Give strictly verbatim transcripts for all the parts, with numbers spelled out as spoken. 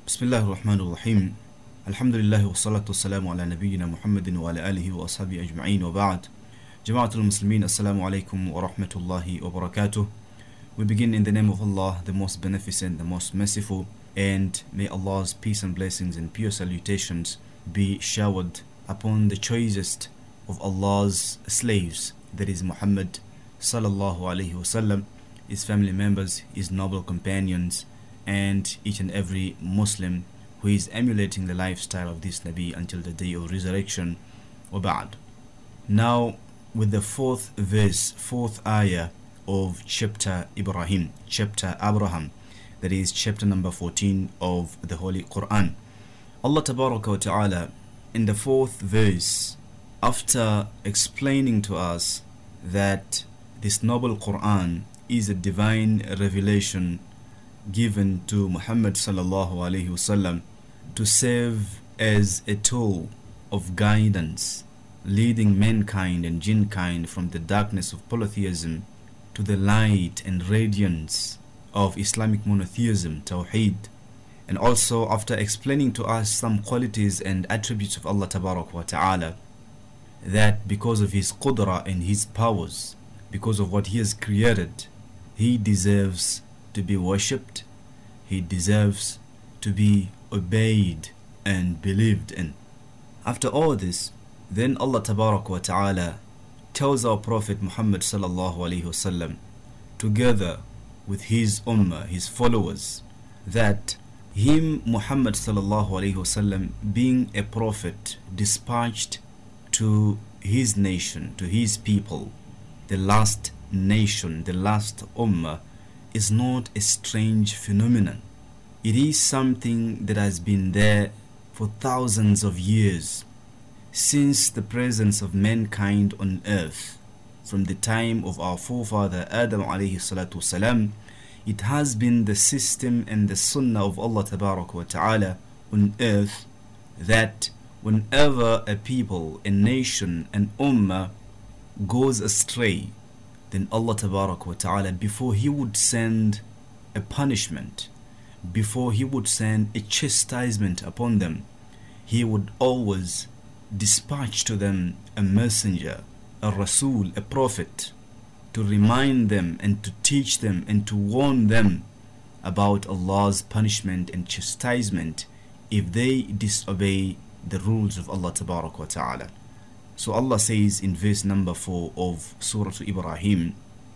بسم الله الرحمن الرحيم الحمد لله والصلاة والسلام على نبينا محمد وعلى آله وأصحابه أجمعين وبعد جماعة المسلمين السلام عليكم ورحمة الله وبركاته. We begin in the name of Allah, the most beneficent, the most merciful, and may Allah's peace and blessings and pure salutations be showered upon the choicest of Allah's slaves, that is Muhammad sallallahu alaihi wasallam, his family members, his noble companions, and each and every Muslim who is emulating the lifestyle of this Nabi until the day of resurrection. Waba'ad. Now, with the fourth verse, fourth ayah of chapter Ibrahim, chapter Abraham, that is chapter number fourteen of the Holy Quran. Allah Tabaraka wa Ta'ala, in the fourth verse, after explaining to us that this noble Quran is a divine revelation given to Muhammad sallallahu alaihi wasallam to serve as a tool of guidance, leading mankind and jinnkind from the darkness of polytheism to the light and radiance of Islamic monotheism, Tawheed. And also after explaining to us some qualities and attributes of Allah Tabarak wa Ta'ala, that because of His Qudra and His powers, because of what He has created, He deserves to be worshipped, He deserves to be obeyed and believed in. After all this, then Allah Tabarak wa Ta'ala tells our Prophet Muhammad sallallahu alaihi wasallam, together with his ummah, his followers, that him, Muhammad sallallahu alaihi wasallam, being a prophet dispatched to his nation, to his people, the last nation, the last ummah, is not a strange phenomenon. It is something that has been there for thousands of years, since the presence of mankind on earth. From the time of our forefather Adam alayhi salatu salam, it has been the system and the sunnah of Allah Tabarak wa Ta'ala on earth that whenever a people, a nation, an ummah goes astray, then Allah Tabarak wa Ta'ala, before He would send a punishment, before He would send a chastisement upon them, He would always dispatch to them a messenger, a Rasul, a prophet, to remind them and to teach them and to warn them about Allah's punishment and chastisement if they disobey the rules of Allah Tabarak wa Ta'ala. So Allah says in verse number four of Surah Ibrahim,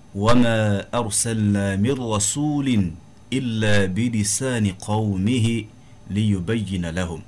وَمَا أَرْسَلْنَا مِنْ رَسُولٍ إِلَّا بِلِسَانِ قَوْمِهِ لِيُبَيِّنَ لَهُمْ.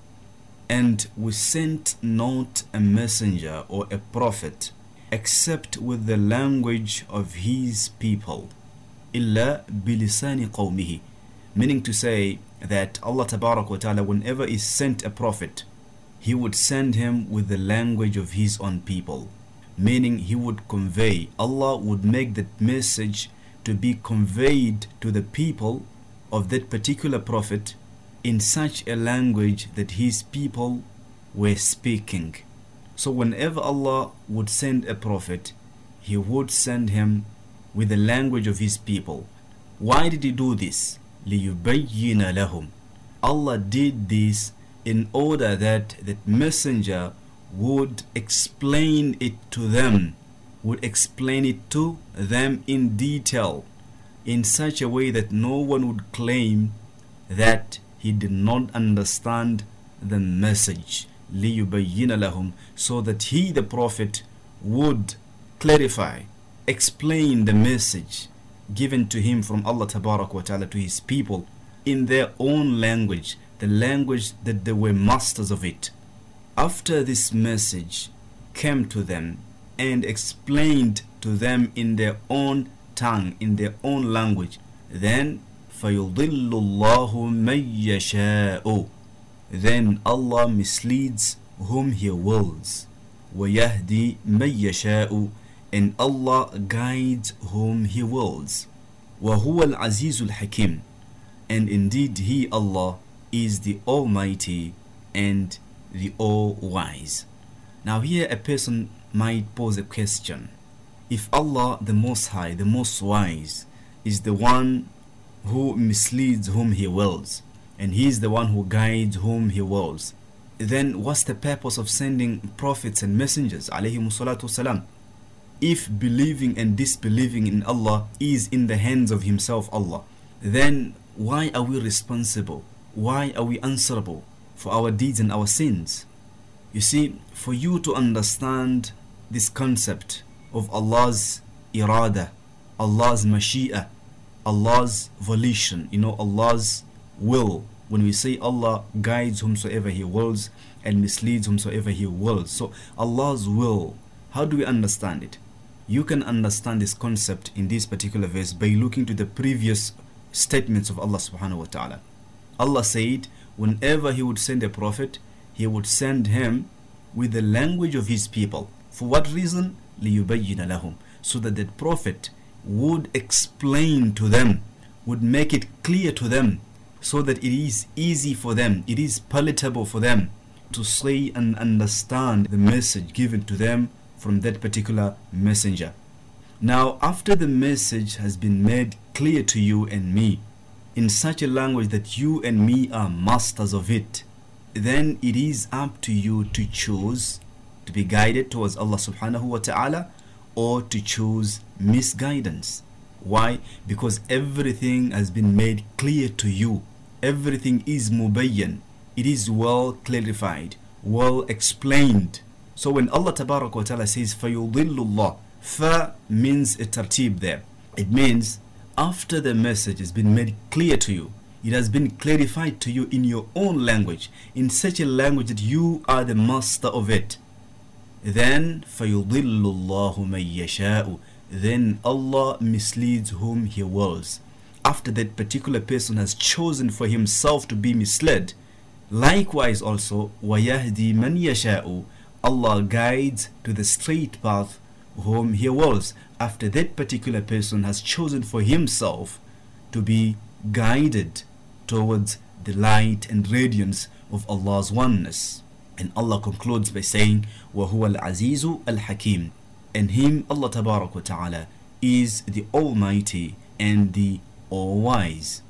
And we sent not a messenger or a prophet except with the language of his people. إِلَّا بِلِسَانِ قَوْمِهِ. Meaning to say that Allah Tabarak wa Ta'ala, whenever He sent a prophet, He would send him with the language of his own people, meaning He would convey, Allah would make that message to be conveyed to the people of that particular prophet in such a language that his people were speaking. So whenever Allah would send a prophet, He would send him with the language of his people. Why did He do this? لِيُبَيِّنَ لَهُمْ. Allah did this in order that that messenger would explain it to them, would explain it to them in detail, in such a way that no one would claim that he did not understand the message. لِيُبَيِّنَ لَهُمْ. So that he, the Prophet, would clarify, explain the message given to him from Allah Tabarak wa Ta'ala to his people in their own language, the language that they were masters of it. After this message came to them and explained to them in their own tongue, in their own language, then فَيُضِلُّ اللَّهُ مَن يَشَاءُ. Then Allah misleads whom He wills. وَيَهْدِي مَن يَشَاءُ. And Allah guides whom He wills. وَهُوَ الْعَزِيزُ الْحَكِيمُ. And indeed He, Allah, is the Almighty and the All-Wise. Now here a person might pose a question. If Allah, the Most High, the Most Wise, is the one who misleads whom He wills, and He is the one who guides whom He wills. Then what's the purpose of sending prophets and messengers, alayhimu salatu wasalam, if believing and disbelieving in Allah is in the hands of Himself, Allah? Then why are we responsible? Why are we answerable for our deeds and our sins? You see, for you to understand this concept of Allah's irada, Allah's mashi'ah, Allah's volition, you know, Allah's will. When we say Allah guides whomsoever He wills and misleads whomsoever He wills. So Allah's will, how do we understand it? You can understand this concept in this particular verse by looking to the previous statements of Allah subhanahu wa ta'ala. Allah said, whenever He would send a prophet, He would send him with the language of His people. For what reason? لِيُبَيِّنَ لَهُمْ, so that the prophet would explain to them, would make it clear to them, so that it is easy for them, it is palatable for them to say and understand the message given to them from that particular messenger. Now, after the message has been made clear to you and me in such a language that you and me are masters of it, then it is up to you to choose to be guided towards Allah subhanahu wa ta'ala or to choose misguidance. Why? Because everything has been made clear to you. Everything is mubayyan. It is well clarified, well explained. So when Allah tabarak wa ta'ala says فَيُضِلُّ اللَّهِ, fa means a tartib there. It means after the message has been made clear to you, it has been clarified to you in your own language, in such a language that you are the master of it. Then فَيُضِلُّ اللَّهُ مَن يَشَاءُ, then Allah misleads whom He wills. After that particular person has chosen for himself to be misled, likewise also وَيَهْدِي مَن يَشَاءُ, Allah guides to the straight path whom He wills, after that particular person has chosen for himself to be guided towards the light and radiance of Allah's oneness. And Allah concludes by saying وَهُوَ الْعَزِيزُ الْحَكِيمُ, and Him, Allah tabarak wa ta'ala, is the Almighty and the All-Wise.